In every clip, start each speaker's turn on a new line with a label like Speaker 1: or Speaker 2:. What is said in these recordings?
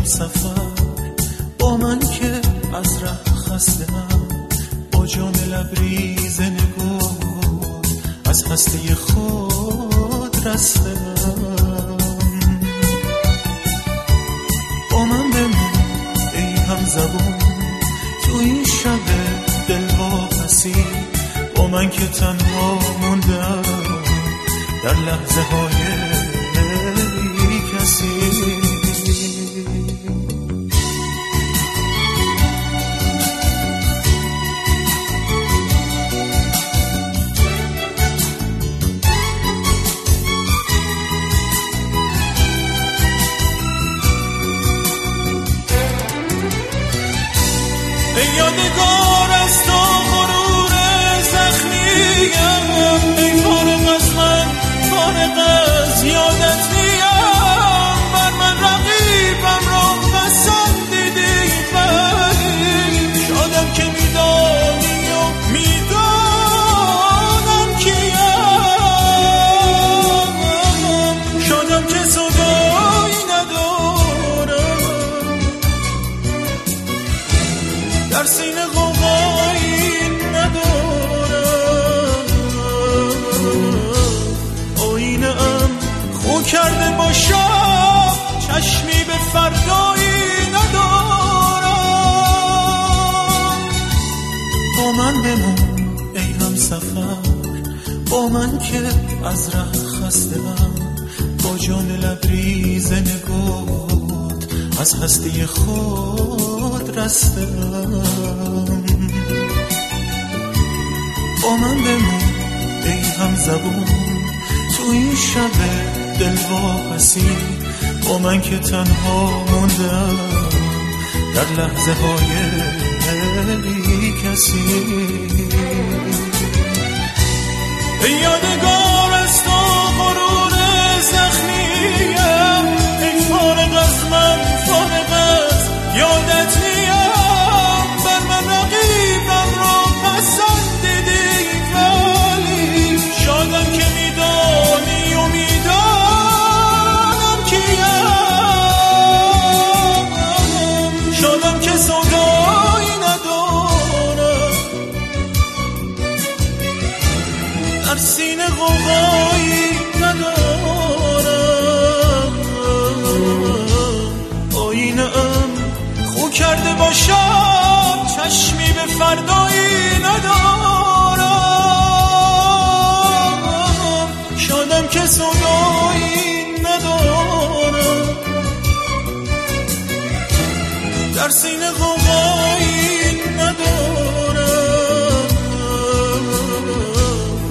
Speaker 1: سفر با من که از ره خسته‌ام، با جام لبریز نگاه از هسته خود رسته‌ام. با من بمون ای همزبون تو این شب دلواپسی، با من که تنها موندم در لحظه های کسی. ای یادگار از تو غرور زخمیم، ای فارغ از من فارغ از یادت نیم، بر من رقیبم را پسندیدی ولی شادم که میدانی و میدانم کیم، شادم که صدایی ندارم در سینه غوغایی ندارم، آینه ام خو کرده باشم چشمی به فردایی ندارم. با من بمون ای هم سفر، با من که از ره خسته‌ام، با جان لبریز نگات از هسته خود رسته‌ام. با من بمون ای همزبون تو این شب دلواپسی، با من که تنها موندم در لحظه های بی کسی. ای یادگار از تو غرور زخمیم، ای فارغ از من فارغ از یادت نیم، بر من رقیبم را پسندیدی ولی شادم که میدانی و میدانم کیم، شادم که سودایی ندارم در سینه غوغایی ندارم، آینه ام خو کرده باشم چشمی به فردایی ندارم، شادم که سودایی ندارم در سینه غوغایی ندارم،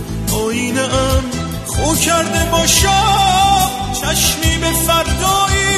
Speaker 1: آینه ام خو کرده باشم چشمی به فردایی